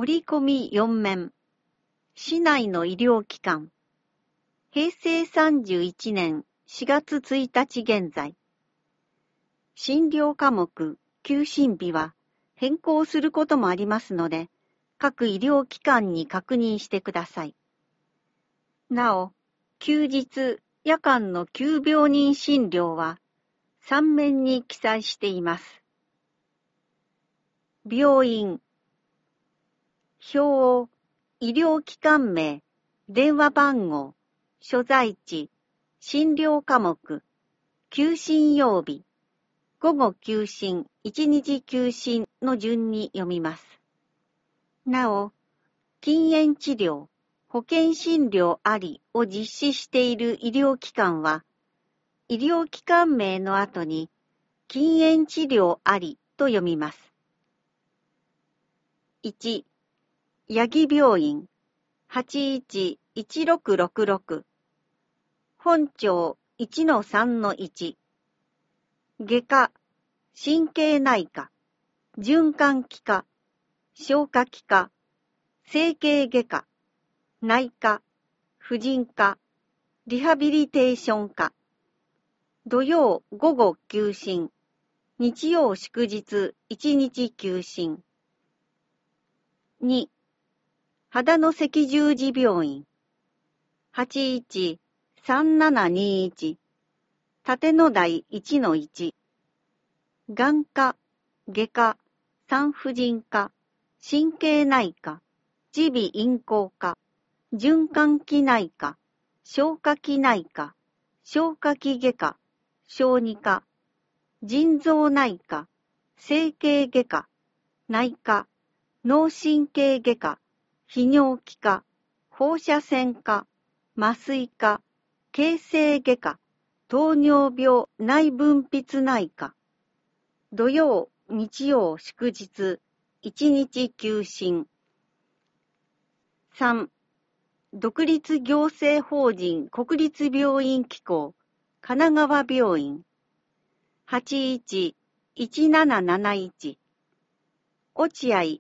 折り込み4面。市内の医療機関。平成31年4月1日現在。診療科目、休診日は変更することもありますので、各医療機関に確認してください。なお、休日、夜間の急病人診療は3面に記載しています。病院。表を医療機関名、電話番号、所在地、診療科目、休診曜日、午後休診、1日休診の順に読みます。なお、禁煙治療、保険診療ありを実施している医療機関は、医療機関名の後に禁煙治療ありと読みます。1、八木病院、811666、本町 1-3-1、外科、神経内科、循環器科、消化器科、整形外科、内科、婦人科、リハビリテーション科、土曜午後休診、日曜祝日1日休診。2、秦野赤十字病院、813721、立野台 1-1、眼科、外科、産婦人科、神経内科、耳鼻咽喉科、循環器内科、消化器内科、消化器外科、小児科、腎臓内科、整形外科、内科、脳神経外科、泌尿器科、放射線科、麻酔科、形成外科、糖尿病内分泌内科、土曜、日曜、祝日、1日休診。3、独立行政法人国立病院機構、神奈川病院、811771、落合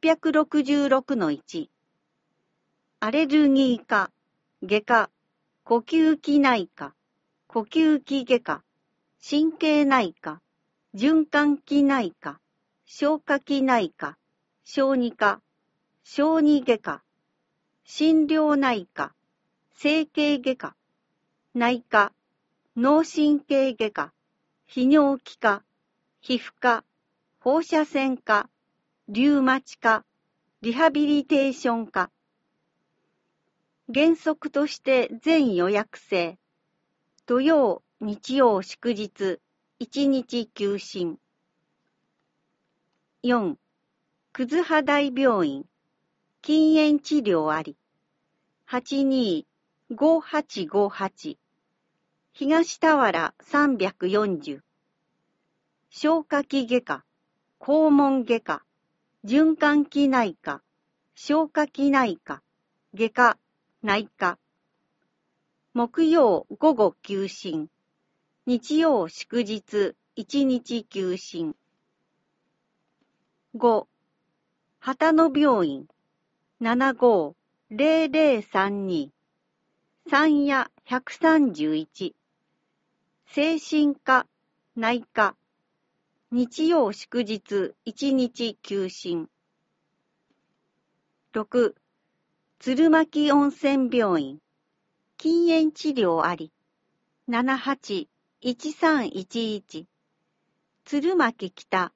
666-1、アレルギー科、外科、呼吸器内科、呼吸器外科、神経内科、循環器内科、消化器内科、小児科、小児外科、心療内科、整形外科、内科、脳神経外科、泌尿器科、皮膚科、放射線科、リウマチ科、リハビリテーション科。原則として全予約制。土曜、日曜、祝日、1日休診。4、葛葉台病院、禁煙治療あり。825858、東田原340、消化器外科、肛門外科、循環器内科、消化器内科、外科、内科。木曜午後休診、日曜祝日1日休診。5、秦野病院、750032、三夜131、精神科、内科、日曜祝日1日休診。6、鶴巻温泉病院、禁煙治療あり。781311、鶴巻北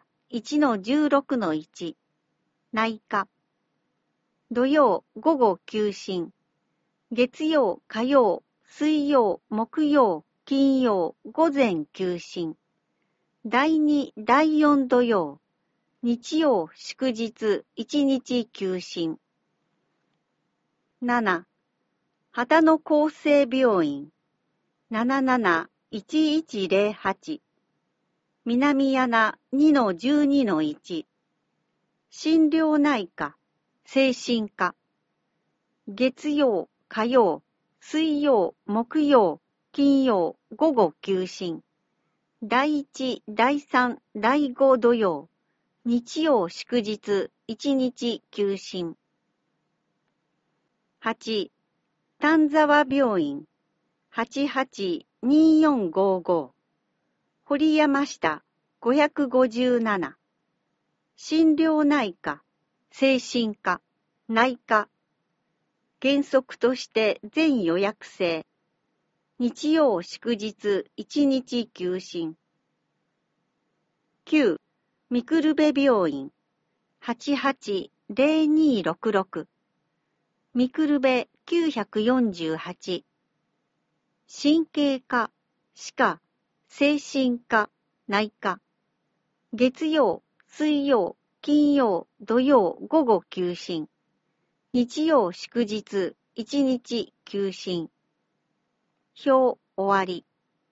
1-16-1、内科。土曜午後休診。月曜、火曜、水曜、木曜、金曜、午前休診。第2、第4土曜、日曜、祝日、1日休診。7、秦野厚生病院、771108、南柳 2-12-1、心療内科、精神科。月曜、火曜、水曜、木曜、金曜、午後休診。第1、第3、第5土曜、日曜祝日 1日休診。8、丹沢病院、882455。堀山下557。心療内科、精神科、内科。原則として全予約制。日曜祝日1日休診。9、みくるべ病院、880266。みくるべ948。神経科、歯科、精神科、内科。月曜、水曜、金曜、土曜午後休診。日曜祝日1日休診。表終わり。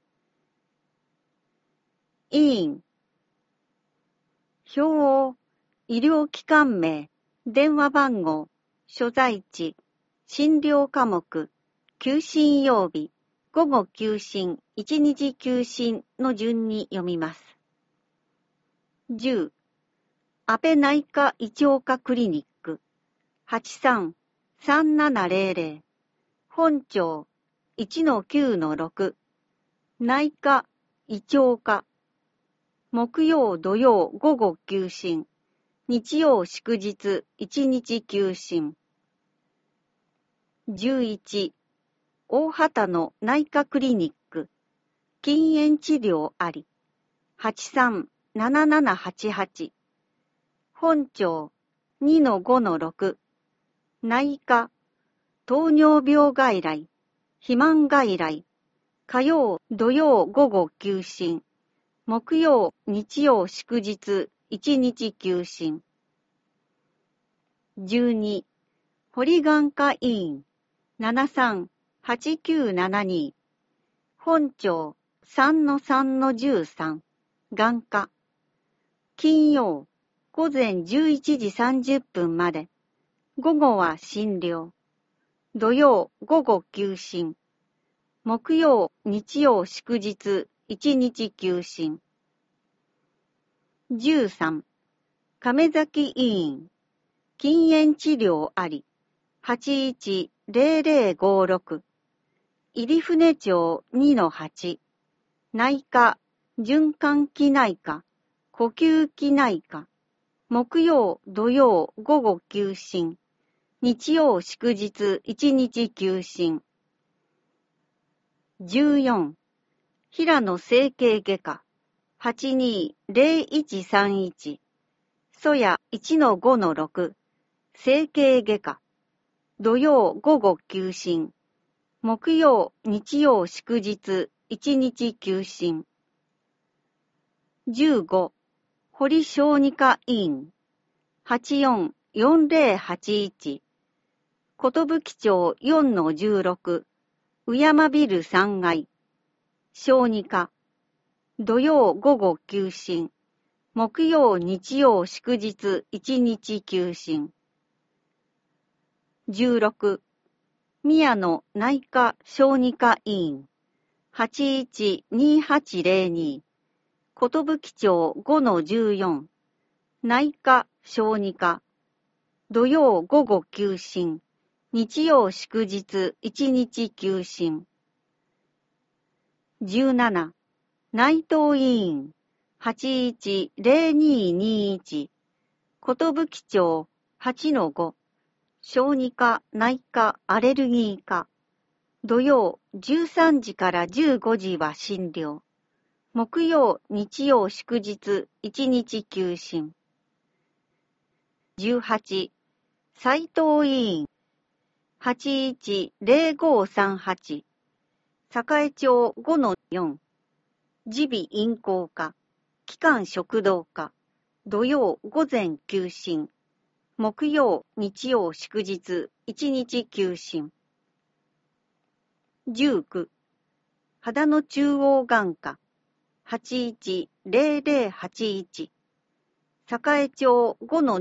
委員。表を医療機関名、電話番号、所在地、診療科目、休診曜日、午後休診、1日休診の順に読みます。10、安倍内科胃腸科クリニック、83-3700、本庁 1-9-6、内科胃腸科、木曜土曜午後休診、日曜祝日1日休診。11、大畑の内科クリニック、禁煙治療あり、83-7788、本庁 2-5-6、内科、糖尿病外来、肥満外来、火曜土曜午後休診、木曜日曜祝日1日休診。12、堀眼科医院、73-8972、本庁 3-3-13、眼科。金曜、午前11時30分まで、午後は診療。土曜午後休診。木曜日曜祝日1日休診。13、亀崎医院、禁煙治療あり、810056、入船町 2-8、内科、循環器内科、呼吸器内科、木曜土曜午後休診、日曜祝日1日休診。14、平野整形外科、820131、曽谷 1-5-6、整形外科、土曜午後休診、木曜日曜祝日1日休診。15、堀小児科医院、844081、寿町 4-16、宇山ビル3階、小児科、土曜午後休診、木曜日曜祝日1日休診。16、宮野内科小児科医院、812802、寿町 5-14、内科小児科、土曜午後休診、日曜祝日1日休診。17、内藤医院、810221、寿町 8-5、小児科内科アレルギー科、土曜13時から15時は診療。木曜日曜祝日1日休診。18、斉藤医院、810538、栄町 5-4、耳鼻咽喉科、気管食道科、土曜午前休診、木曜日曜祝日1日休診。19、秦野中央眼科、810081、栄町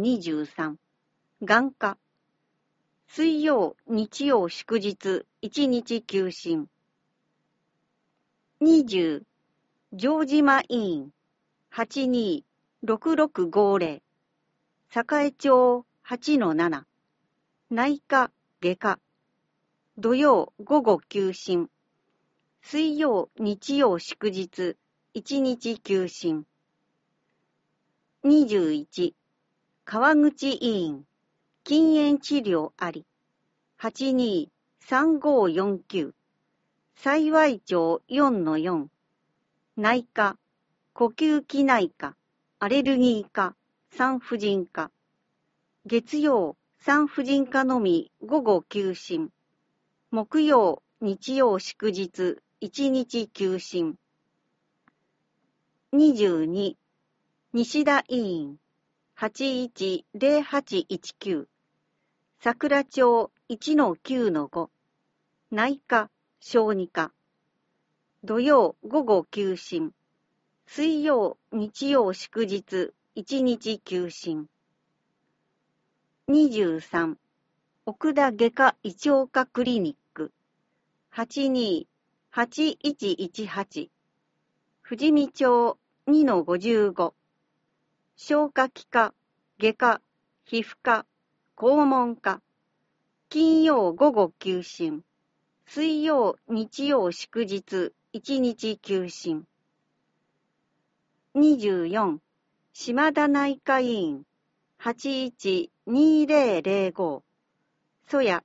5-23、眼科。水曜、日曜祝日1日休診。20、城島医院、826650、 栄町8-7、内科、外科、土曜午後休診、水曜、日曜祝日、1日休診。21、川口医院、禁煙治療あり、82-3549、幸町4-4、内科、呼吸器内科、アレルギー科、産婦人科。月曜、産婦人科のみ午後休診。木曜、日曜祝日、1日休診。22、西田医院、810819、桜町1-9-5、内科、小児科。土曜午後休診。水曜、日曜祝日、1日休診。23、奥田外科胃腸科クリニック、82-8118、富士見町2-55、消化器科、外科、皮膚科、肛門科。金曜午後休診。水曜、日曜祝日、1日休診。24、島田内科医院、812005、曽谷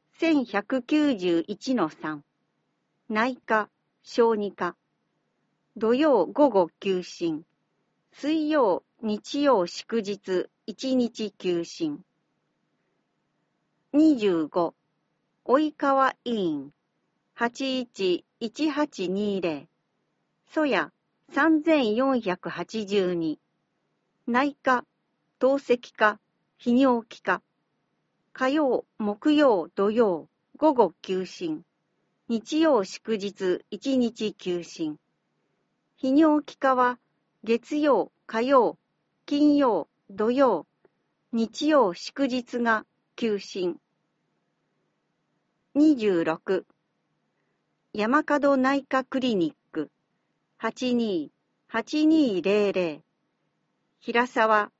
1191-3、内科、小児科。土曜午後休診。水曜、日曜祝日、1日休診。25、及川医院、811820、曽谷3482、内科、透析科、泌尿器科。火曜、木曜、土曜、午後休診。日曜祝日、1日休診。泌尿器科は、月曜、火曜、金曜、土曜、日曜祝日が休診。26、山門内科クリニック、82-8200、平沢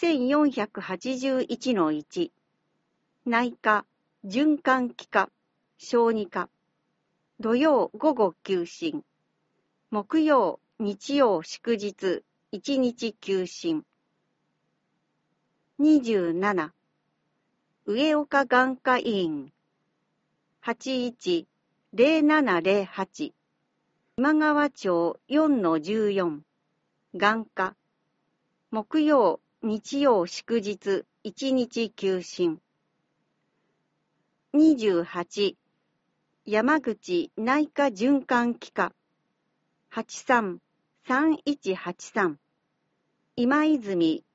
1481-1、内科、循環器科、小児科。土曜午後休診。木曜、日曜祝日、1日休診。27、上岡眼科医院、81-0708、今川町4-14、眼科。木曜、日曜祝日、1日休診。28、山口内科循環器科、83-3183、今泉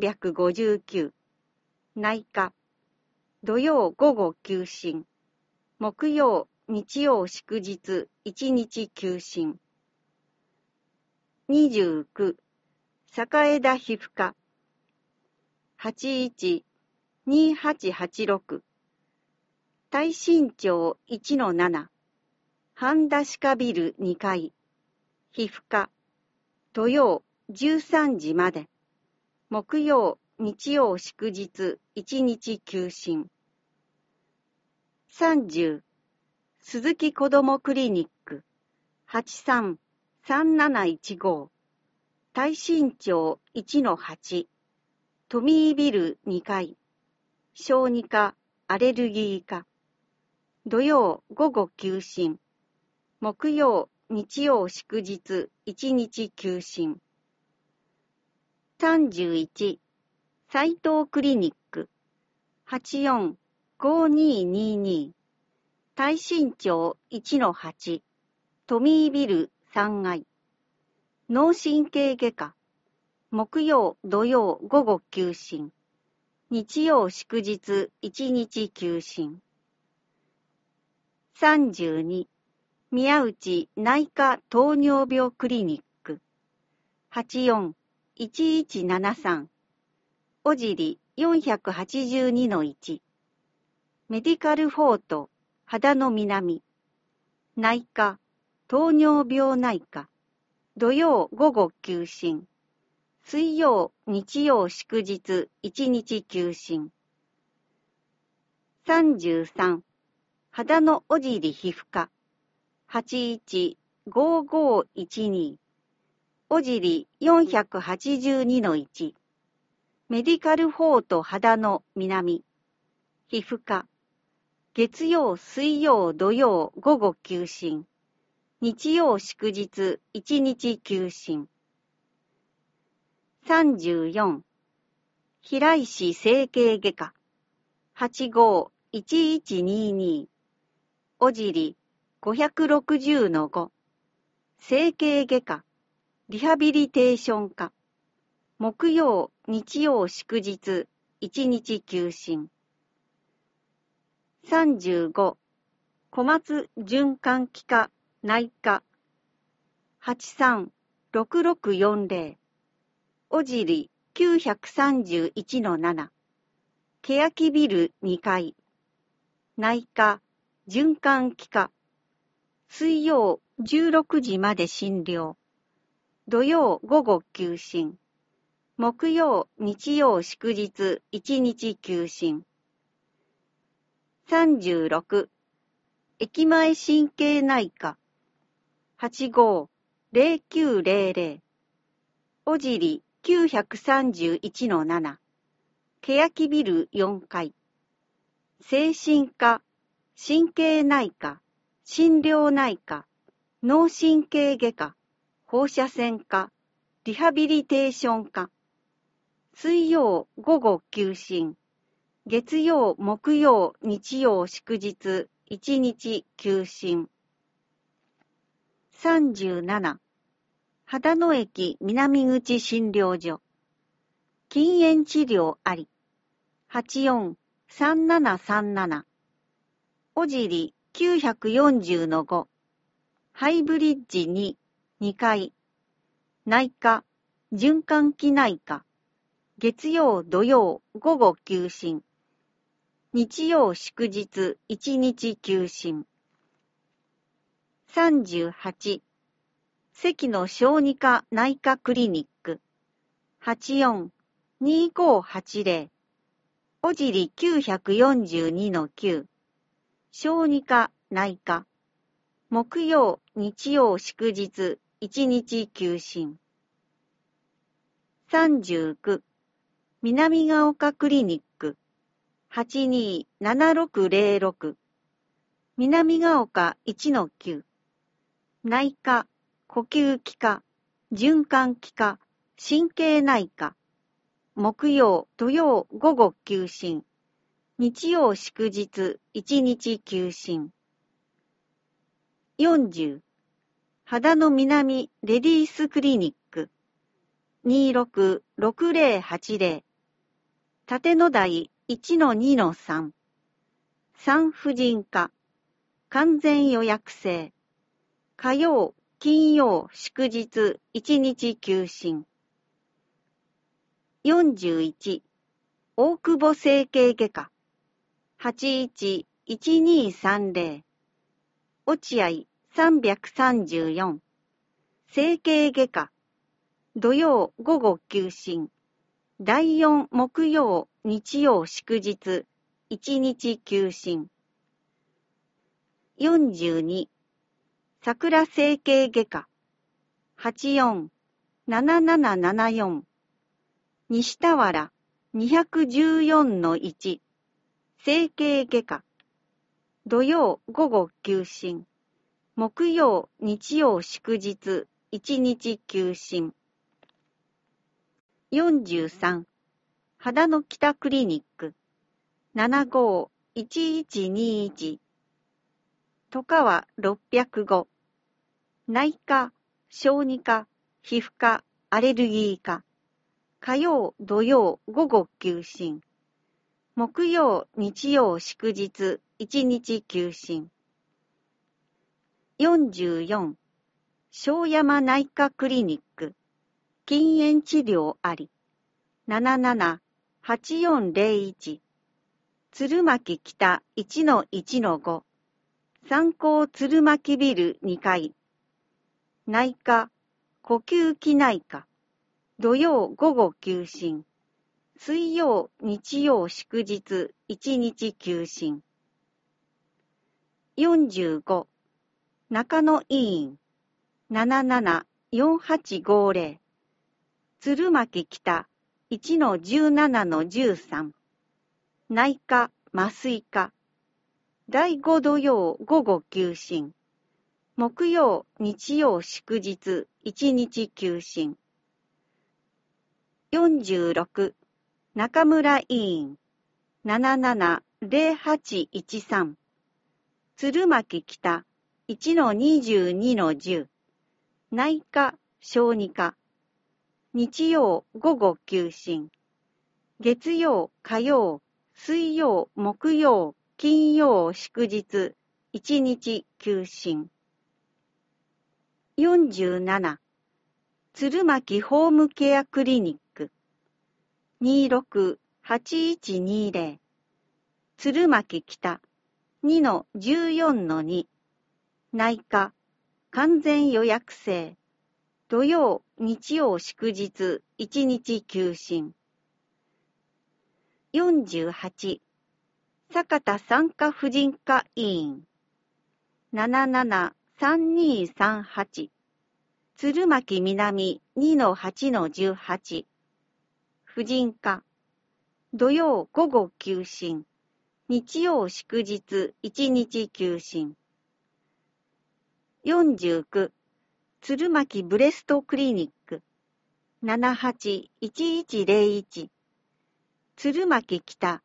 359、内科。土曜午後休診。木曜、日曜祝日、1日休診。29、栄田皮膚科、81-2886、大新町1-7、半田歯科ビル2階、皮膚科。土曜13時まで。木曜、日曜祝日、1日休診。30、鈴木子どもクリニック、83-3715、大新町1-8、トミービル2階、小児科、アレルギー科。土曜午後休診。木曜、日曜祝日、1日休診。31、斉藤クリニック、84-5222、大新町1-8、トミービル3階、脳神経外科。木曜、土曜午後休診。日曜祝日、1日休診。32、宮内内科糖尿病クリニック、84-1173、小尻482-1、メディカルフォート秦野南、内科糖尿病内科。土曜午後休診。 水曜、日曜祝日、1日休診。33、肌のおじり皮膚科。81-5512。おじり482-1。メディカルフォート肌の南。皮膚科。月曜、水曜、土曜、午後休診。日曜祝日、1日休診。34、平石整形外科。85-1122。おじり560-5。整形外科。リハビリテーション科。木曜、日曜祝日、1日休診。35、小松循環器科内科。83-6640。おじり931-7。欅ビル2階。内科、循環器科。水曜16時まで診療。土曜午後休診。木曜、日曜祝日、1日休診。36、駅前神経内科。85-0900。おじり931-7。欅ビル4階。精神科、神経内科、心療内科、脳神経外科、放射線科、リハビリテーション科。水曜午後休診。月曜、木曜、日曜祝日、1日休診。37、秦野駅南口診療所。禁煙治療あり。84-3737。おじり940-5。ハイブリッジ2、2階。内科、循環器内科。月曜、土曜、午後休診。日曜、祝日、1日休診。38、関の小児科内科クリニック。84-2580。おじり942-9。小児科内科。木曜、日曜祝日、1日休診。39、南ヶ丘クリニック。82-7606。南ヶ丘 1-9。内科、呼吸器科、循環器科、神経内科。木曜、土曜午後休診。日曜祝日、1日休診。40、肌の南レディースクリニック。26-6080。立野台 1-2-3。産婦人科。完全予約制。火曜、金曜、祝日、1日休診。41、大久保整形外科。81-1230。落合334。整形外科。土曜午後休診。第4木曜、日曜祝日、1日休診。42、桜整形外科。84-7774。西田原 214-1。整形外科。土曜午後休診。木曜、日曜祝日、1日休診。43、肌の北クリニック。75-1121。戸川605。内科、小児科、皮膚科、アレルギー科。火曜、土曜、午後休診。木曜、日曜祝日、1日休診。44、庄山内科クリニック。禁煙治療あり。77-8401。鶴巻北 1-1-5。三高鶴巻ビル2階。内科、呼吸器内科。 土曜午後休診。水曜、日曜祝日、1日休診。45、中野医院、774850、鶴巻北、1-17-13、内科、麻酔科、第5土曜午後休診。木曜、日曜祝日、1日休診。46、中村医院、770813、鶴巻北、1-22-10、内科、小児科、日曜午後休診。月曜、火曜、水曜、木曜、金曜祝日、1日休診。47、鶴巻ホームケアクリニック、268120、鶴巻北、2-14-2、内科、完全予約制、土曜、日曜祝日、1日休診。48、酒田産科婦人科医院、773238、鶴巻南 2-8-18、婦人科、土曜午後休診、日曜祝日1日休診。49、鶴巻ブレストクリニック、781101、鶴巻北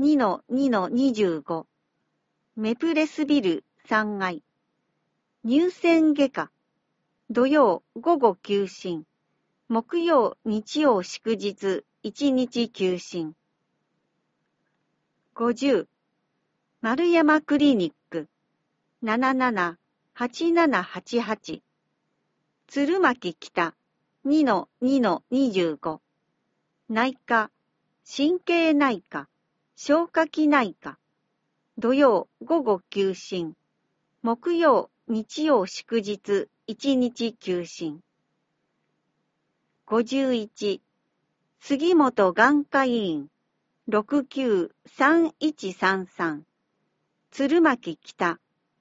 2-2-25、メプレスビル3階、乳腺外科、土曜午後休診、木曜日曜祝日1日休診。50、丸山クリニック、778788、鶴巻北 2-2-25、内科、神経内科、消化器内科、土曜午後休診、木曜日曜祝日1日休診。51、杉本眼科医院、693133、鶴巻北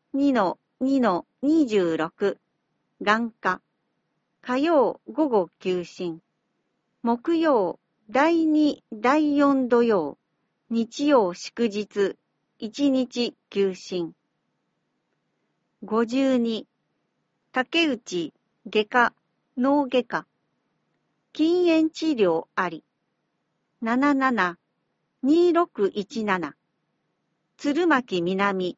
2-2-26、眼科、火曜午後休診、木曜第2、第4土曜、日曜祝日、1日休診。52、竹内外科、脳外科、禁煙治療あり、772617、鶴巻南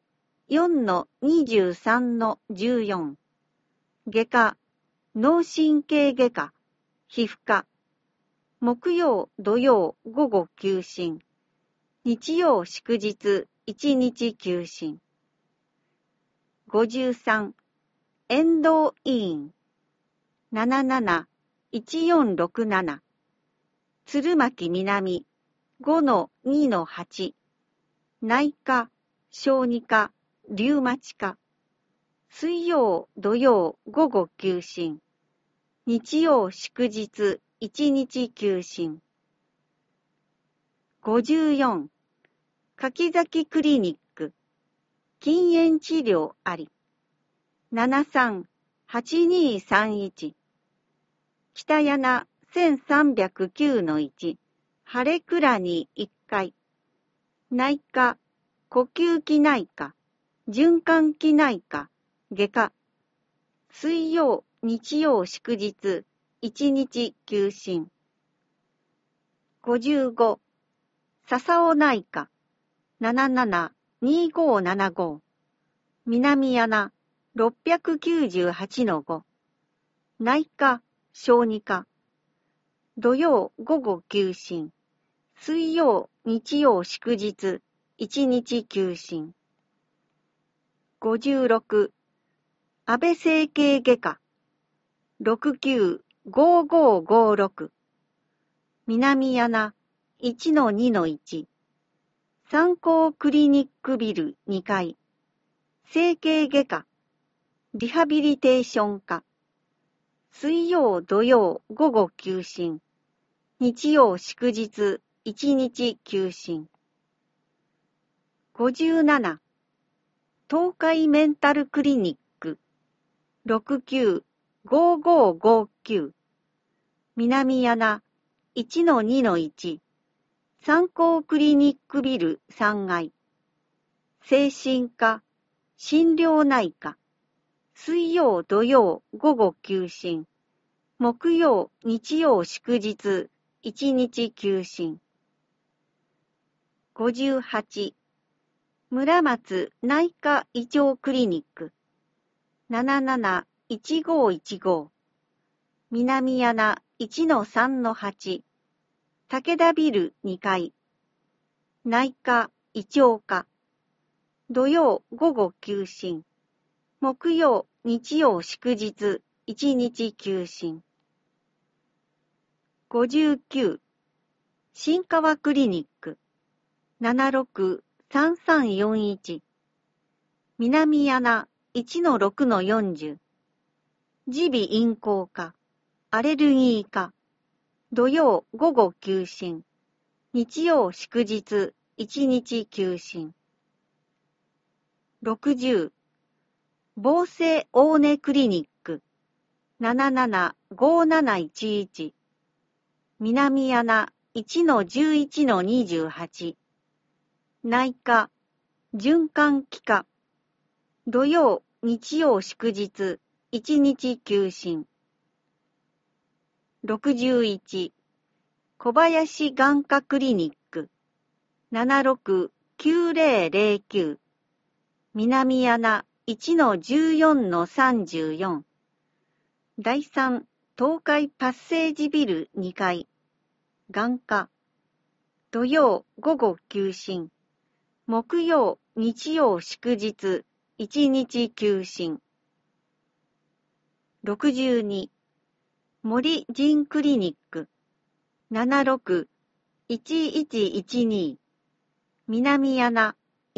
4-23-14、外科、脳神経外科、皮膚科、木曜土曜午後休診、日曜祝日1日休診。53、遠藤医院、771467、鶴巻南 5-2-8、内科、小児科、リウマチ科、水曜土曜午後休診、日曜祝日1日休診。54、柿崎クリニック、禁煙治療あり、738231、北柳1309-1、晴れ倉に1階、内科、呼吸器内科、循環器内科、外科、水曜、日曜祝日、1日休診。55、笹尾内科、772575、南柳698-5、内科、小児科、土曜午後休診、水曜、日曜祝日、1日休診。56、安倍整形外科、695556、南柳 1-2-1、三高クリニックビル2階、整形外科、リハビリテーション科、 水曜土曜午後休診。日曜祝日1日休診。57. 東海メンタルクリニック 695559 南柳 1-2-1 三高クリニックビル3階精神科心療内科水曜土曜午後休診木曜日曜祝日1日休診。58. 村松内科胃腸クリニック 771515 南柳 1-3-8 武田ビル2階内科胃腸科土曜午後休診木曜日曜祝日1日休診。59. 新川クリニック 763341 南柳 1-6-40 耳鼻咽喉科アレルギー科土曜午後休診日曜祝日1日休診。60. 防生大根クリニック 775711 南柳 1-11-28 内科循環器科土曜日曜祝日1日休診。61. 小林眼科クリニック 769009 南柳 1-14-34 第3東海パッセージビル2階眼科土曜午後休診木曜日曜祝日1日休診。62. 森仁クリニック 761112 南柳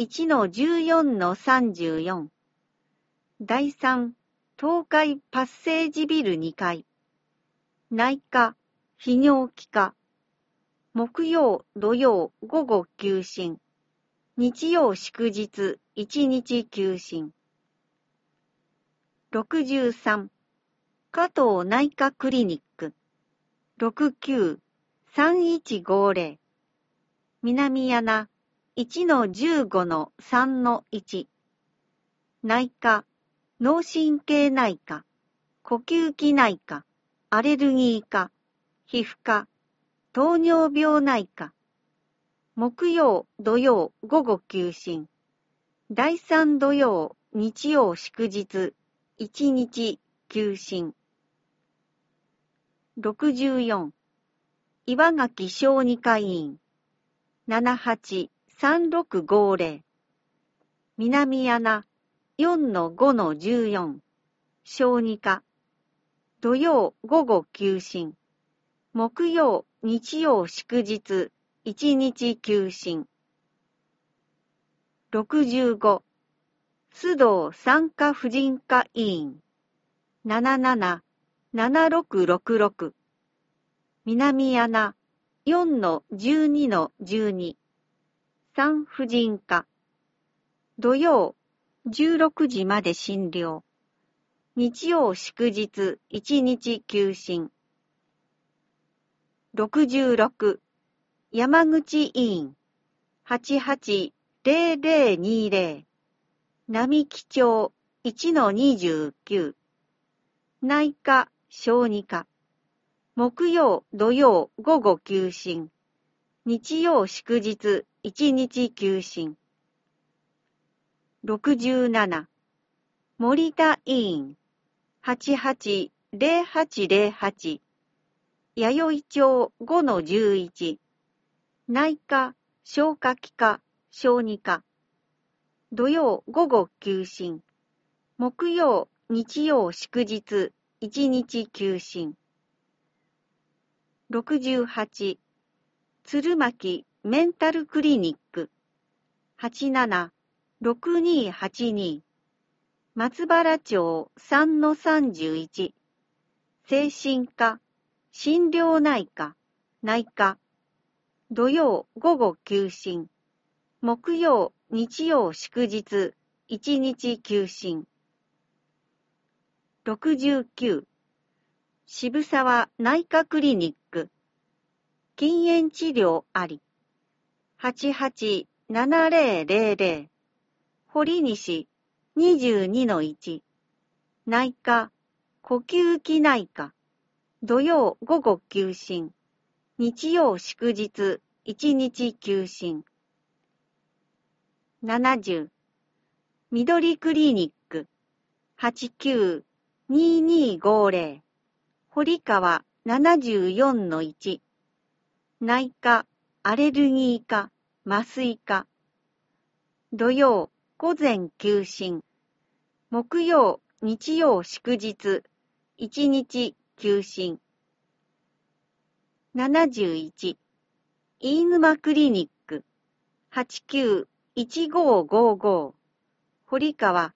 1-14-34 第3東海パッセージビル2階内科泌尿器科木曜土曜午後休診日曜祝日1日休診。63. 加藤内科クリニック 693150 南柳 1-15-3-1 内科脳神経内科呼吸器内科アレルギー科皮膚科糖尿病内科木曜土曜午後休診第3土曜日曜祝日1日休診。64. 岩垣小児科医院 783650 南柳 4-5-14 小児科土曜午後休診木曜日曜祝日1日休診。65. 須藤産科婦人科医院 777666 南柳 4-12-12 産婦人科土曜16時まで診療日曜祝日1日休診。66. 山口医院 880020 並木町 1-29 内科小児科木曜土曜午後休診日曜祝日1日休診。67. 森田医院 880808 弥生町 5-11 内科消化器科小児科土曜午後休診木曜日曜祝日1日休診。68. 鶴巻メンタルクリニック 876282 松原町 3-31 精神科、心療内科、内科。土曜午後休診。木曜、日曜祝日、1日休診。69。渋沢内科クリニック。禁煙治療あり。887000。堀西22-1。内科、呼吸器内科。土曜午後休診。日曜祝日、1日休診。70。緑クリニック。892250。堀川74-1。内科、アレルギー科、麻酔科。土曜、午前休診。木曜、日曜祝日、1日休診。71。飯沼クリニック。891555。堀川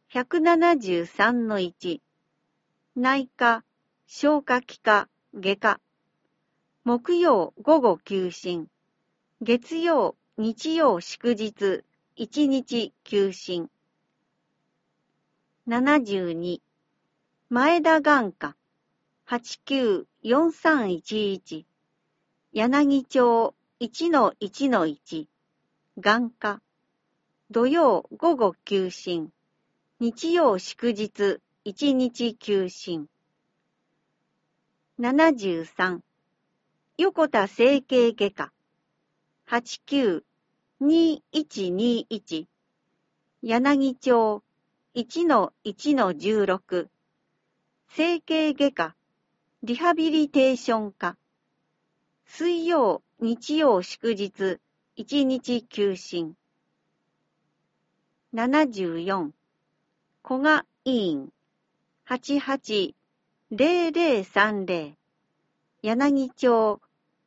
173-1。内科、消化器科、外科。木曜午後休診。月曜、日曜祝日、1日休診。72。前田眼科。894311。柳町 1-1-1。眼科。土曜午後休診。日曜祝日、1日休診。73。横田整形外科。892121。柳町 1-1-16。整形外科、リハビリテーション科。水曜、日曜祝日、1日休診。74。古賀医院。880030。柳町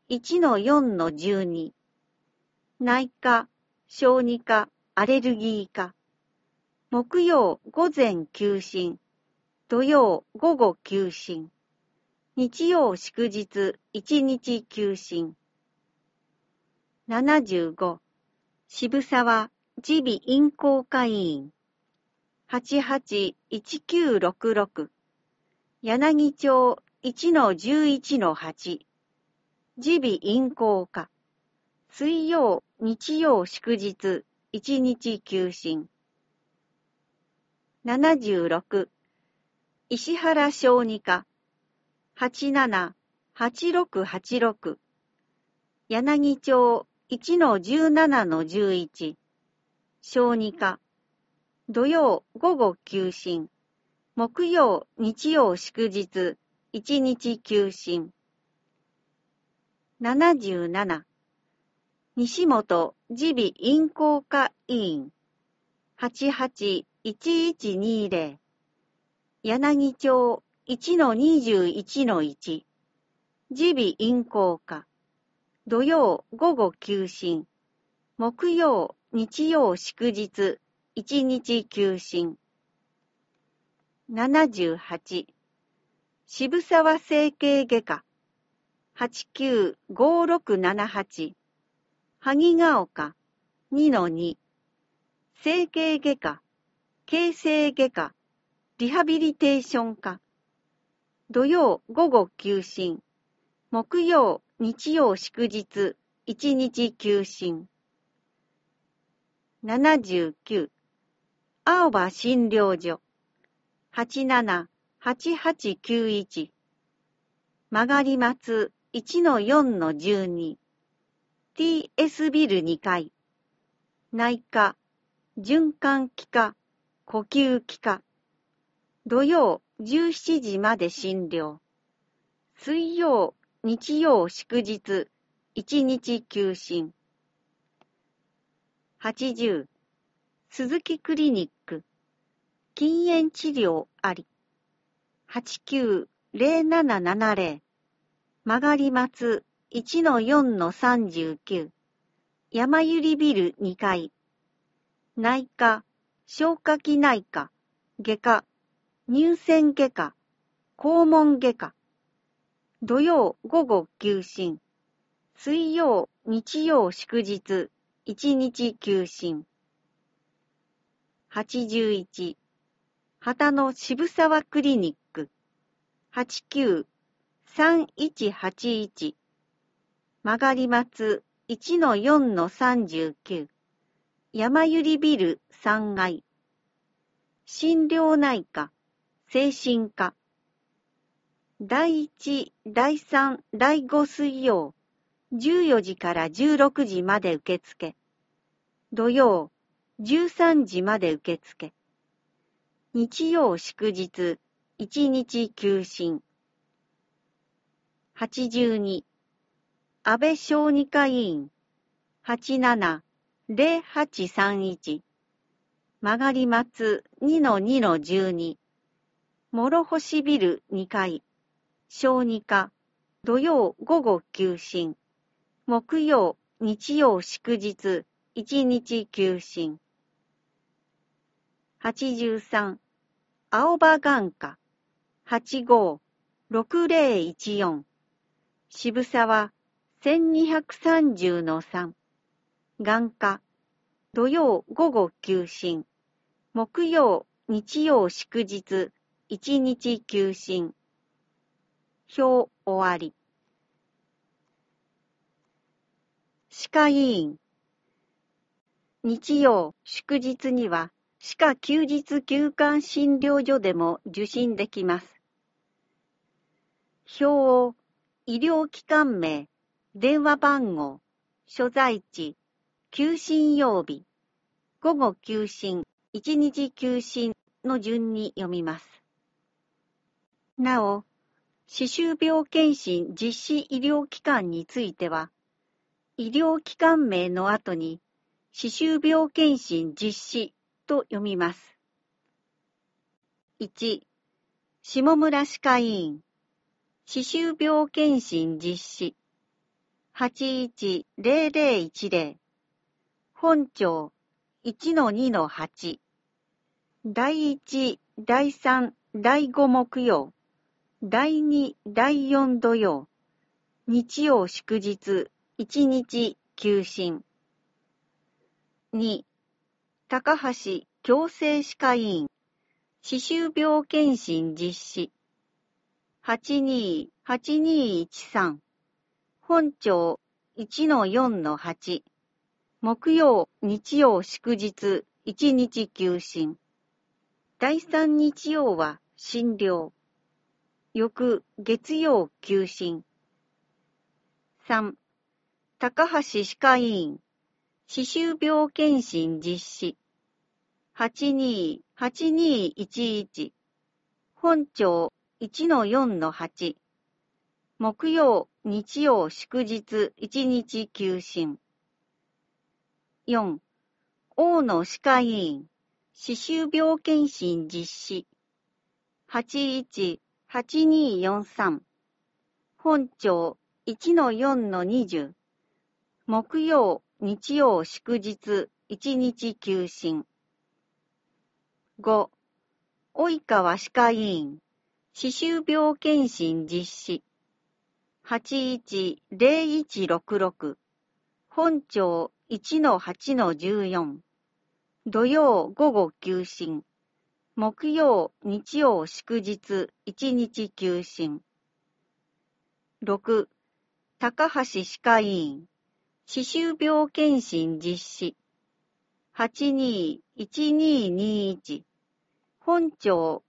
1-4-12。内科、小児科、アレルギー科。木曜午前休診。土曜午後休診。日曜祝日、1日休診。75。渋沢耳鼻咽喉科医院。881966。柳町 1-11-8。耳鼻咽喉科。水曜、日曜祝日、1日休診。76。石原小児科。878686。柳町 1-17-11。小児科。土曜午後休診。木曜、日曜祝日、1日休診。77。西本耳鼻咽喉科医院。881120。柳町 1-21-1。耳鼻咽喉科。土曜午後休診。木曜、日曜祝日、1日休診。78。渋沢整形外科。895678。萩ヶ丘 2-2。整形外科、形成外科、リハビリテーション科。土曜午後休診。木曜、日曜祝日、1日休診。79。青葉診療所。878891。曲がり松 1-4-12。TS ビル2階。内科、循環器科、呼吸器科。土曜17時まで診療。水曜、日曜祝日、1日休診。80。鈴木クリニック。禁煙治療あり。890770。曲がり松 1-4-39。山百合ビル2階。内科、消化器内科、外科、乳腺外科、 肛門外科。土曜午後休診。水曜、日曜祝日、1日休診。81、旗の渋沢クリニック。89-3181。曲がり松 1-4-39。山百合ビル3階。心療内科、精神科。第1、第3、第5水曜、14時から16時まで受付。土曜、13時まで受付。日曜祝日、1日休診。82、安倍小児科医院。87-0831。曲がり松 2-2-12。諸星ビル2階。小児科。土曜午後休診。木曜、日曜祝日、1日休診。83、青葉眼科。85-6014。渋沢 1230-3。眼科。土曜午後休診。木曜、日曜祝日、1日休診。表終わり。歯科医院。日曜、祝日には歯科休日休館診療所でも受診できます。表を医療機関名、電話番号、所在地、休診曜日、午後休診、1日休診の順に読みます。なお、歯周病検診実施医療機関については、医療機関名の後に歯周病検診実施と読みます。1、下村歯科医院、歯周病検診実施、810010、本町 1-2-8、第1、第3、第5木曜、第2、第4土曜、日曜祝日、1日休診。2、高橋矯正歯科医院、歯周病検診実施。82-8213、本町 1-4-8、木曜、日曜祝日、1日休診。第3日曜は診療。翌月曜休診。3、高橋歯科医院、歯周病検診実施。82-8211、本町 1-4-8、木曜、日曜祝日1日休診。4、大野歯科医院、歯周病検診実施。81-8243、本町 1-4-20、木曜、日曜祝日1日休診。5、及川歯科医院、歯周病検診実施。81-0166、本町 1-8-14、土曜午後休診。木曜、日曜祝日1日休診。6、高橋歯科医院、歯周病検診実施。82-1221、本町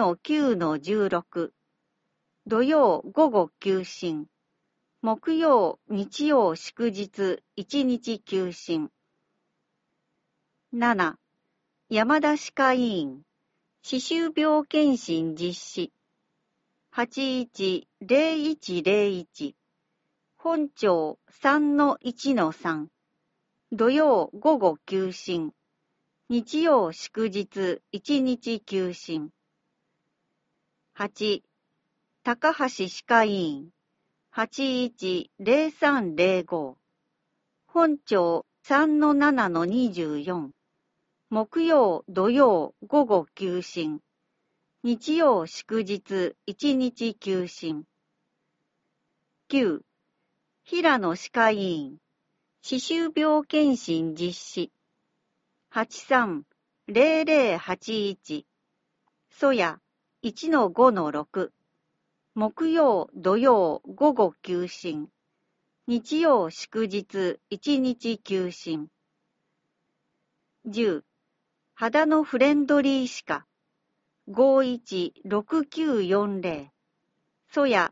2-9-16、土曜午後休診。木曜、日曜祝日1日休診。7、山田歯科医院、歯周病検診実施。81-0101、本町 3-1-3、土曜午後休診。日曜祝日1日休診。8、高橋歯科医院、81-0305、本町 3-7-24、木曜、土曜午後休診。 日曜祝日1日休診。9. 平野歯科医院歯周病検診実施。83-0081そや 1-5-6 木曜土曜午後休診。日曜祝日1日休診。10. 肌のフレンドリー歯科516940そや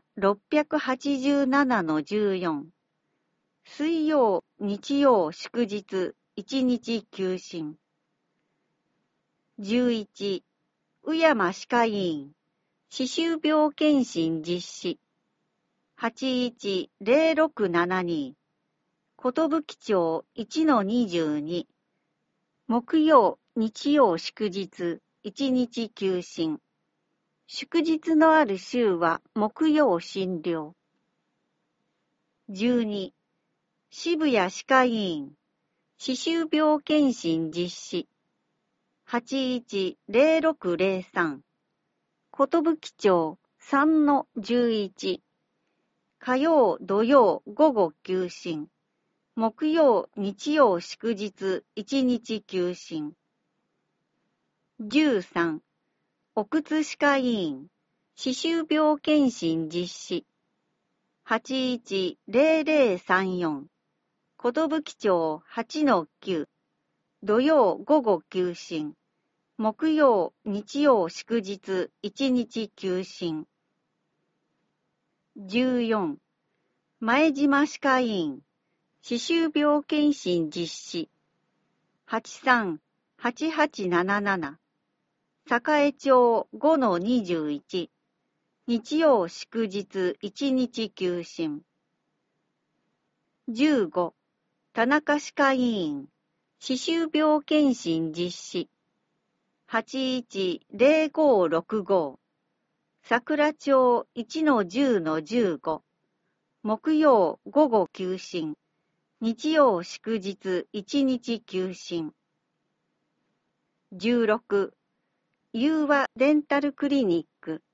687-14水曜日曜祝日1日休診。11. 宇山歯科医院歯周病検診実施。81-0672寿町 1-22木曜日曜祝日1日休診。祝日のある週は木曜診療。12. 渋谷歯科医院歯周病検診実施。81-0603寿町 3-11火曜土曜午後休診。木曜日曜祝日1日休診。13. 奥津歯科医院歯周病検診実施。81-0034寿町 8-9土曜午後休診。木曜日曜祝日1日休診。14. 前島歯科医院歯周病検診実施。83-8877栄町 5-21日曜祝日1日休診。15. 田中歯科医院歯周病検診実施。81-0565桜町 1-10-15木曜午後休診。日曜祝日1日休診。16. 融和デンタルクリニック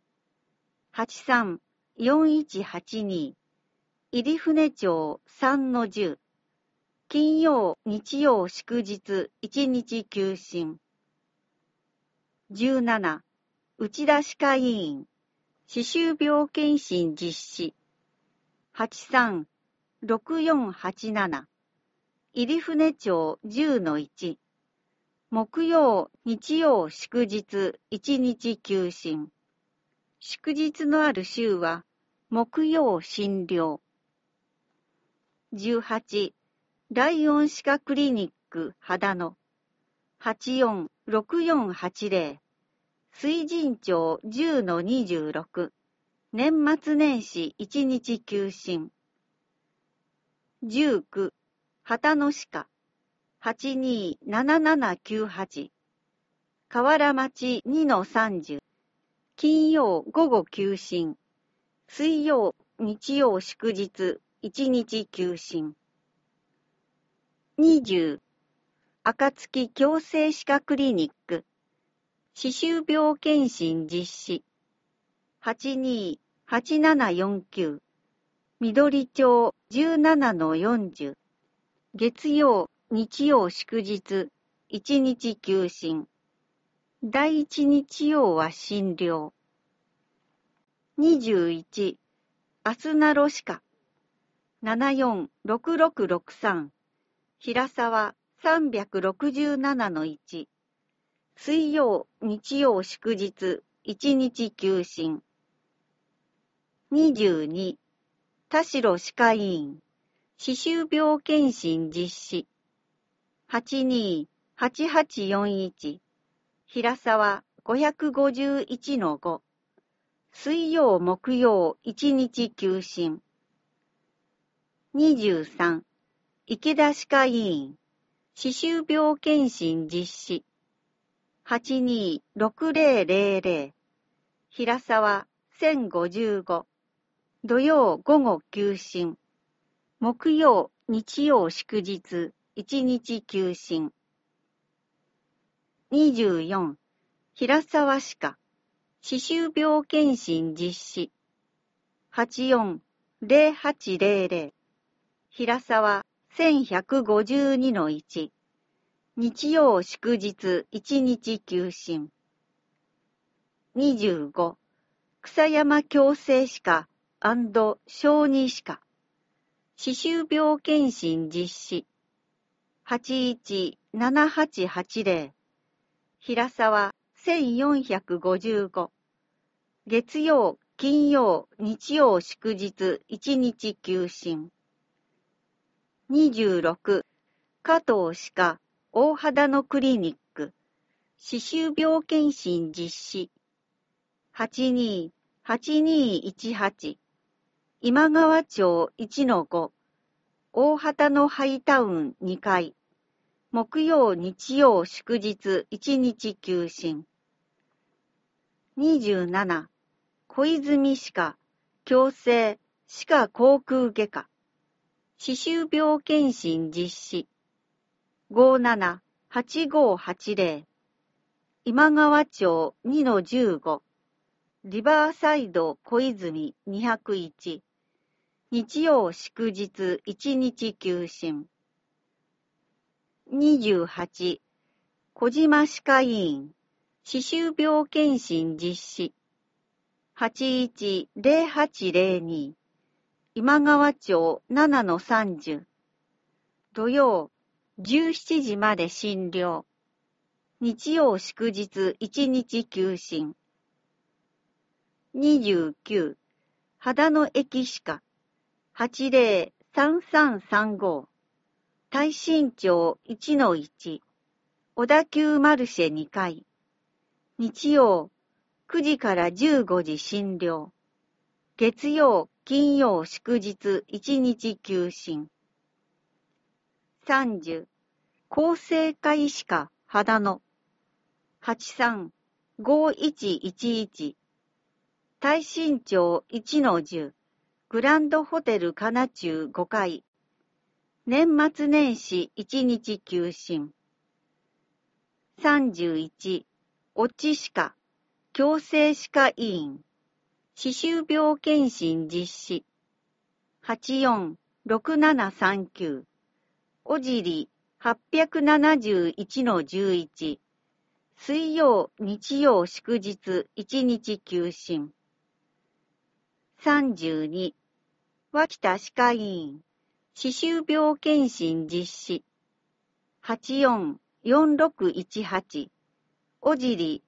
83-4182入船町 3-10金曜日曜祝日1日休診。17. 内田歯科医院歯周病検診実施。83-6487入船町 10-1木曜日曜祝日1日休診。祝日のある週は木曜診療。18. ライオン歯科クリニック秦野 84-6480水神町 10-26年末年始1日休診。19. 秦野歯科 82-7798河原町 2-30金曜午後休診。水曜日曜祝日1日休診。20. 暁矯正歯科クリニック歯周病検診実施。82-8749緑町 17-40月曜日曜祝日1日休診。第一日曜は診療。21. アスナロ歯科 74-6663平沢 367-1水曜日曜祝日1日休診。22. 田代歯科医院歯周病検診実施。82-8841平沢 551-5水曜木曜1日休診。23. 池田歯科医院歯周病検診実施。82-6000平沢 1055土曜午後休診。木曜日曜祝日1日休診。24. 平沢歯科歯周病検診実施。84-0800。平沢1152-1。日曜祝日1日休診。25。草山矯正歯科小児歯科。歯周病検診実施。81-7880。平沢1455。月曜、金曜、日曜祝日1日休診。26。加藤歯科大肌のクリニック。歯周病検診実施。82-8218。今川町 1-5。大畑のハイタウン2階。木曜日曜祝日1日休診。27。小泉歯科矯正歯科口腔外科。歯周病検診実施。57-8580。今川町 2-15。リバーサイド小泉201。日曜祝日1日休診。28。小島歯科医院。歯周病検診実施。81-0802。今川町 7-30。土曜17時まで診療。日曜祝日1日休診。29。肌の液歯科。80-3335。大新町 1-1。小田急マルシェ2階。日曜9時から15時診療。月曜、金曜祝日1日休診。30。厚生会歯科肌の。83-5111。大新町 1-10。グランドホテルかな中5階。年末年始1日休診。31。オチ歯科矯正歯科医院。歯周病検診実施。84-6739。おじり871-11。水曜、日曜祝日1日休診。32。脇田歯科医院。歯周病検診実施。84-4618。おじり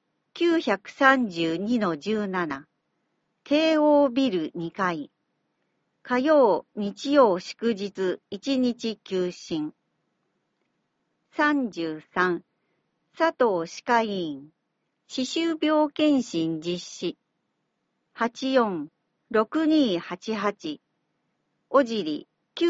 932-17。京王ビル2階。火曜、日曜祝日1日休診。33。佐藤歯科医院。歯周病検診実施。84-6288。おじり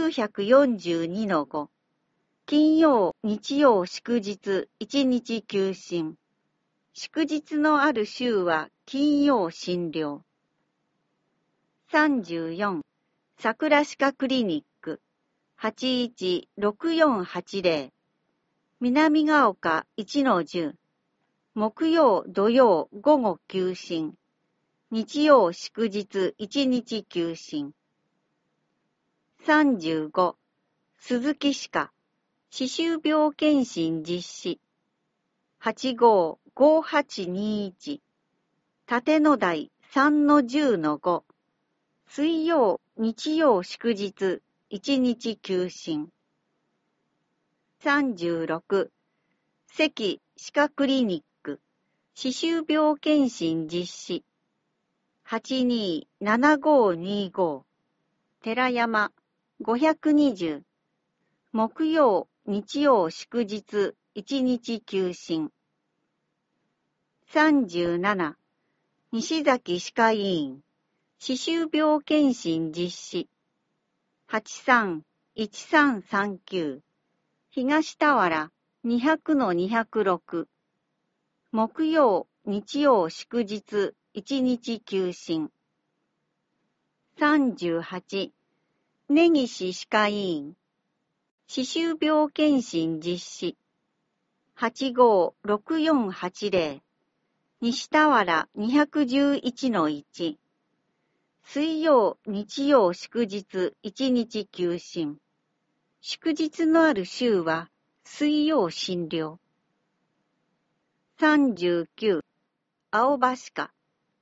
942-5。金曜、日曜祝日1日休診。祝日のある週は金曜診療。34。桜歯科クリニック。81-6480。南ヶ丘 1-10。木曜、土曜午後休診。日曜祝日1日休診。35。鈴木歯科歯周病検診実施。85-5821。立野台 3-10-5。水曜、日曜祝日1日休診。36。関歯科クリニック歯周病検診実施。82-7525。寺山520。木曜、日曜祝日1日休診。37。西崎歯科医院。歯周病検診実施。83-1339。東田原200-206。木曜、日曜祝日1日休診。38。根岸歯科医院。歯周病検診実施。85-6480。 西田原211-1。水曜、日曜祝日1日休診。祝日のある週は水曜診療。39、青葉鹿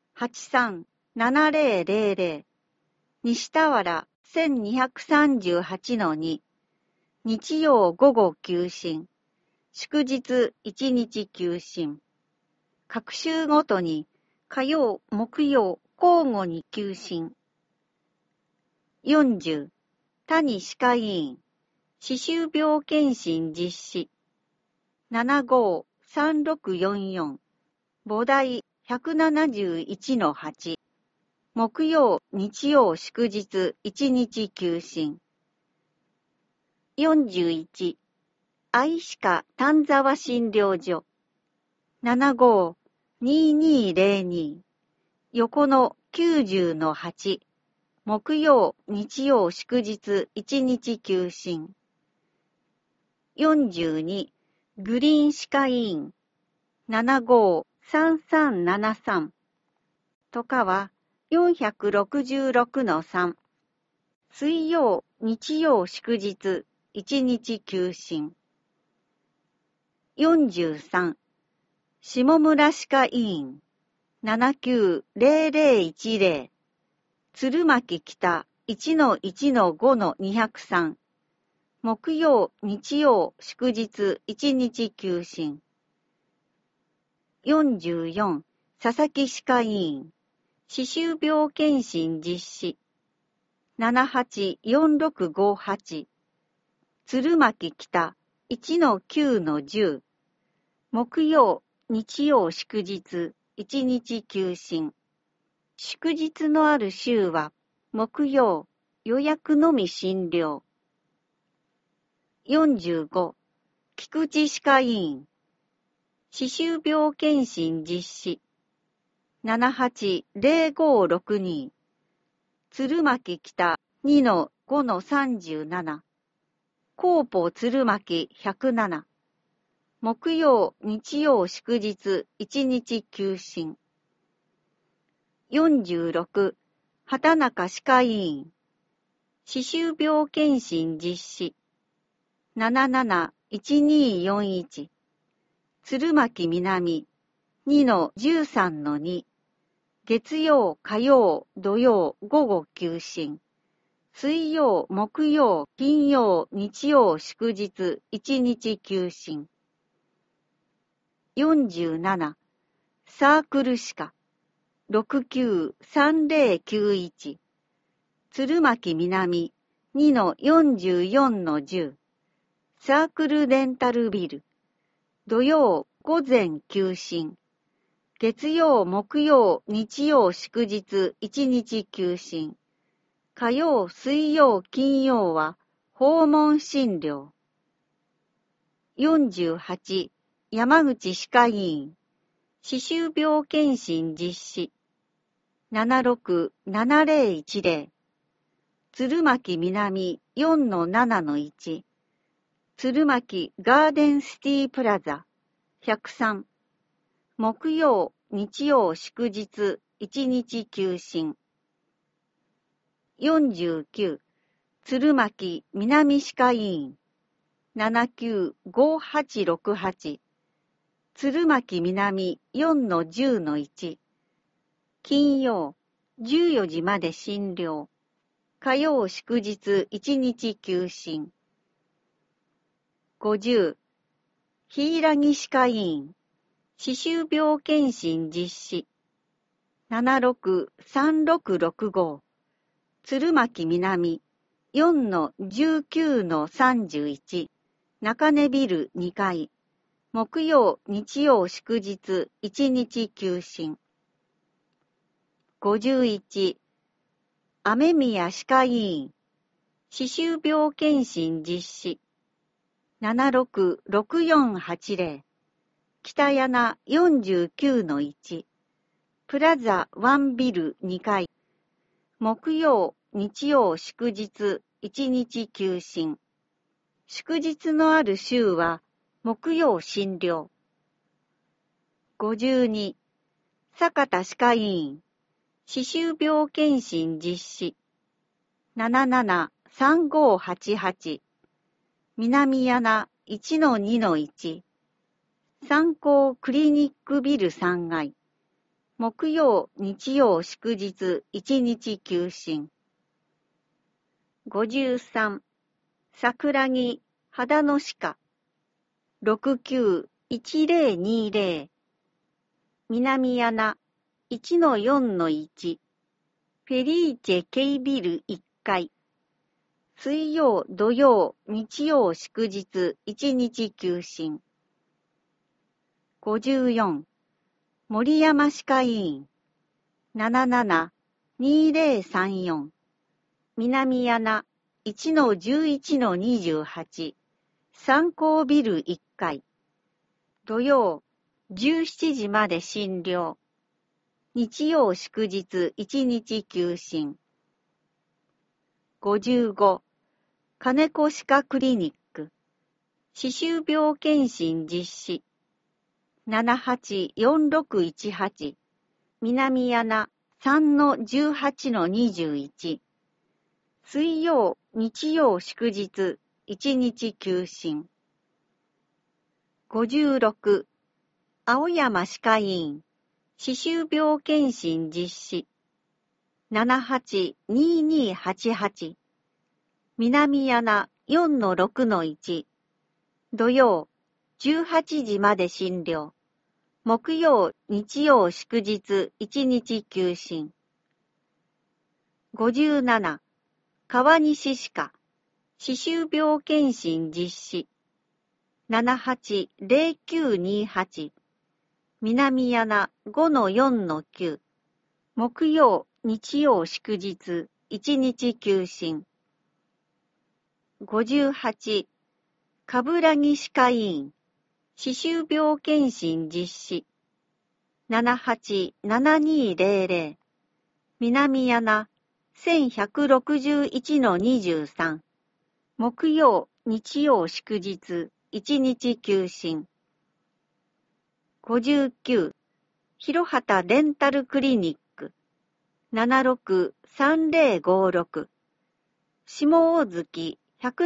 83-7000。西田原1238-2。日曜午後休診。祝日1日休診。各週ごとに火曜、木曜、交互に休診。40、谷歯科医院、歯周病検診実施。75-3644、母題171-8。木曜、日曜祝日1日休診。41、愛歯科丹沢診療所。75-2202。横の90-8。木曜、日曜祝日1日休診。42、グリーン歯科医院。75-3373。とかは466-3。水曜、日曜祝日1日休診。43、下村歯科医院。79-0010。鶴巻北 1-1-5-203。木曜、日曜祝日1日休診。44、佐々木歯科医院。歯周病検診実施。78-4658。鶴巻北 1-9-10。木曜、日曜祝日1日休診。祝日のある週は木曜、予約のみ診療。45、菊池歯科医院。歯周病検診実施。78-0562。鶴巻北 2-5-37。高保鶴巻107。木曜、日曜祝日1日休診。46、畑中歯科医院。歯周病検診実施。77-1241。鶴巻南 2-13-2。月曜、火曜、土曜、午後休診。水曜、木曜、金曜、日曜祝日1日休診。47、サークル歯科。69-3091。鶴巻南 2-44-10。サークルデンタルビル。土曜午前休診。月曜、木曜、日曜祝日1日休診。火曜、水曜、金曜は訪問診療。48、山口歯科医院。歯周病検診実施。76-7010。鶴巻南 4-7-1。鶴巻ガーデンシティプラザ103。木曜、日曜祝日1日休診。49、鶴巻南歯科医院。79-5868。鶴巻南 4-10-1。金曜、14時まで診療。火曜祝日1日休診。50、柊歯科医院。歯周病検診実施。76-3665。鶴巻南 4-19-31。中根ビル2階。木曜、日曜祝日1日休診。51、雨宮歯科医院。歯周病検診実施。76-6480。北柳 49-1。プラザ1ビル2階。木曜、日曜祝日1日休診。祝日のある週は木曜診療。52、 坂田歯科医院、歯周病検診実施。77-3588、南柳 1-2-1、三幸クリニックビル3階、木曜、日曜、祝日、1日休診。53、桜木、秦野歯科、69-1020、南柳 1-4-1、フェリーチェKビル1階、水曜、土曜、日曜、祝日、1日休診。54、森山歯科医院、77-2034、南柳 1-11-28、三幸ビル1階、土曜、17時まで診療。日曜祝日1日休診。55、金子歯科クリニック、歯周病検診実施。78-4618、南柳 3-18-21、水曜、日曜祝日、1日休診。56、青山歯科医院、歯周病検診実施。78-2288、南柳 4-6-1、土曜、18時まで診療。木曜、日曜祝日、1日休診。57、川西歯科、歯周病検診実施。78-0928、南柳 5-4-9、木曜、日曜祝日、1日休診。58、冠木歯科医院、歯周病検診実施。78-7200、南柳 1161-23、木曜、日曜祝日、1日休診。59、広畑デンタルクリニック、76-3056、下大月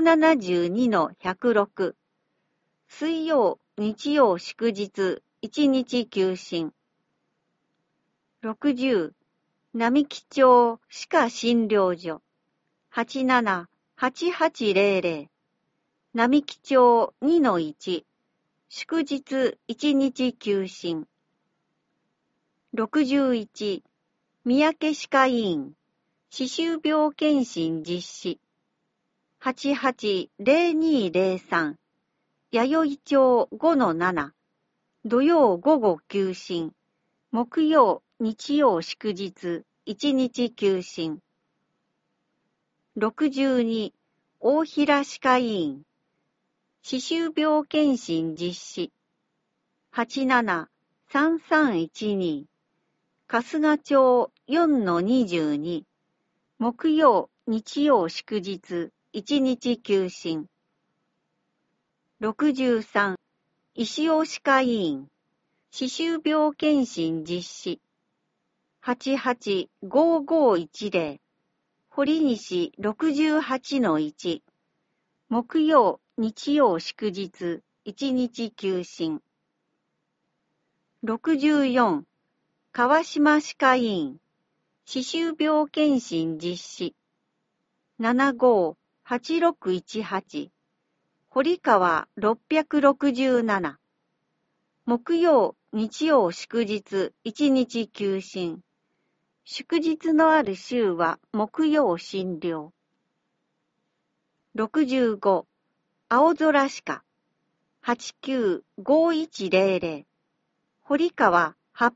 172-106、水曜、日曜祝日、1日休診。60、並木町歯科診療所、87-8800、並木町 2-1、祝日1日休診。61、三宅歯科医院、歯周病検診実施。88-0203、弥生町 5-7、土曜午後休診、木曜、日曜祝日、1日休診。62、大平歯科医院、歯周病検診実施。87-3312、春日町 4-22、木曜、日曜祝日、1日休診。63、石尾歯科医院、歯周病検診実施。88-5510、堀西 68-1、木曜、日曜祝日、1日休診。64、川島歯科医院、歯周病検診実施。75-8618、堀川667、木曜、日曜祝日、1日休診。祝日のある週は木曜診療。65、青空歯科、89-5100、堀川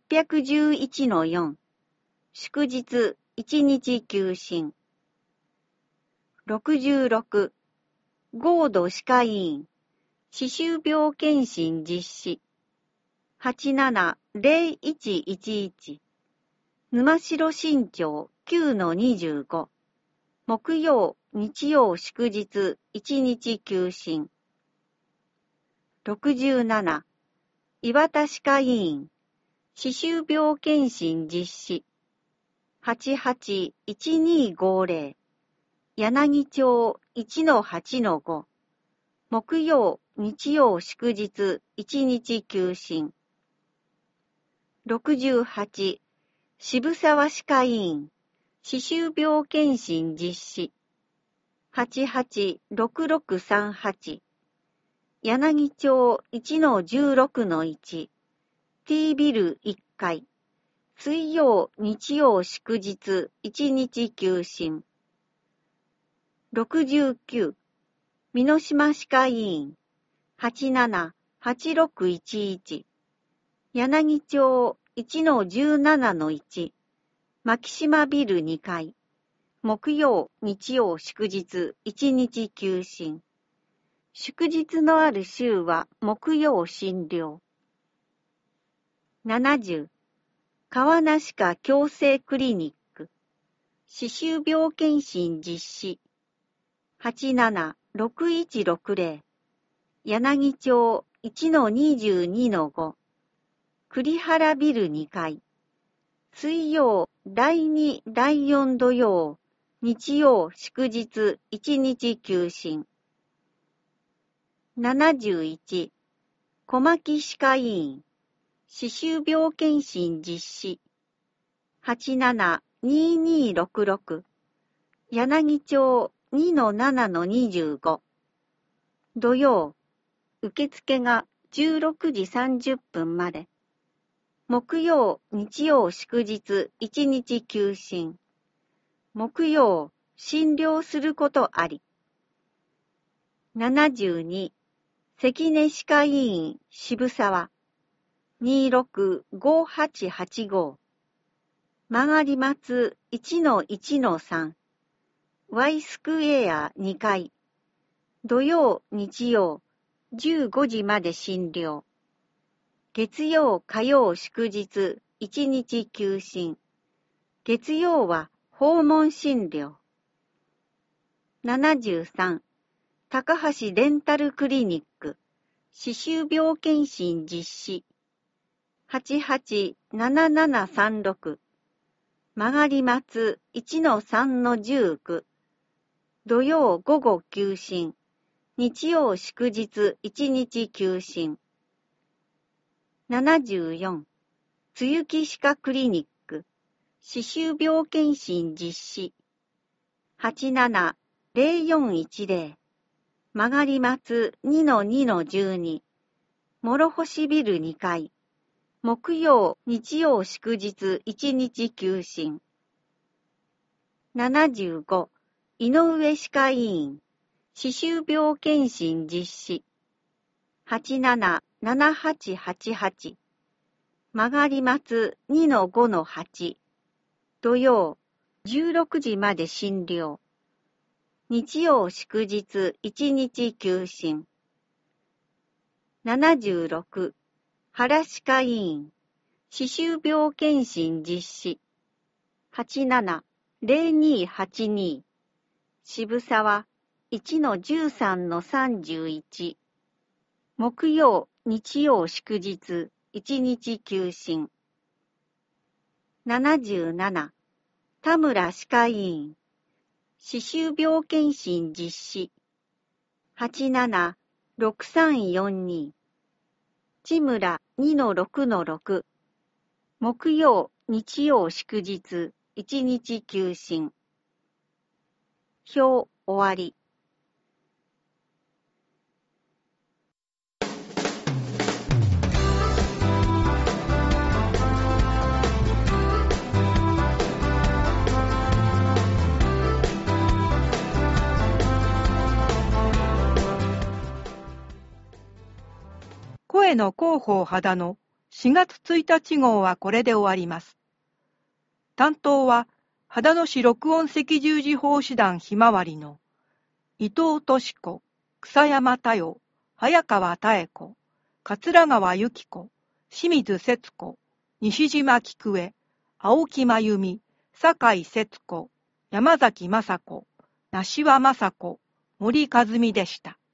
811-4、祝日1日休診。66、合同歯科医院、歯周病検診実施。87-0111、沼城新町 9-25、木曜、日曜祝日、1日休診。67、岩田歯科医院、 歯周病検診実施。881250。柳町 1-8-5。木曜、日曜祝日1日休診。68、渋沢歯科医院、歯周病検診実施。886638。柳町 1-16-1。T ビル1階。水曜、日曜祝日1日休診。69、美島歯科医院、878611。柳町 1-17-1。牧島ビル2階。木曜、日曜祝日1日休診。祝日のある週は木曜診療。70、川名歯科矯正クリニック。歯周病検診実施。876160。柳町 1-22-5。栗原ビル2階。水曜、第2、第4土曜、日曜祝日1日休診。71、小牧歯科医院。歯周病検診実施。872266。柳町 2-7-25。土曜、受付が16時30分まで。木曜、日曜祝日1日休診。木曜、診療することあり。72、関根歯科医院渋沢。265885。曲がり松 1-1-3。Y スクエア2階。土曜、日曜、15時まで診療。月曜、火曜祝日1日休診。月曜は訪問診療。73、高橋デンタルクリニック。歯周病検診実施。887736。曲がり松 1-3-19。土曜午後休診。日曜祝日1日休診。74、露木歯科クリニック。歯周病検診実施。870410。曲がり松 2-2-12。諸星ビル2階。木曜、日曜祝日1日休診。75、井上歯科医院。歯周病検診実施。877888。曲がり松 2-5-8。土曜、16時まで診療。日曜祝日1日休診。76、原歯科医院。歯周病検診実施。870282。渋沢 1-13-31。木曜、日曜祝日1日休診。77、田村歯科医院。歯周病検診実施。876342。千村 2-6-6。木曜、日曜祝日1日休診。表終わり。 声の広報肌の4月1日号はこれで終わります。担当は秦野市録音赤十字法師団ひまわりの伊藤敏子、草山太陽、早川妙子、桂川由紀子、清水節子、西島菊江、青木真由美、酒井節子、山崎雅子、梨和雅子、森和美でした。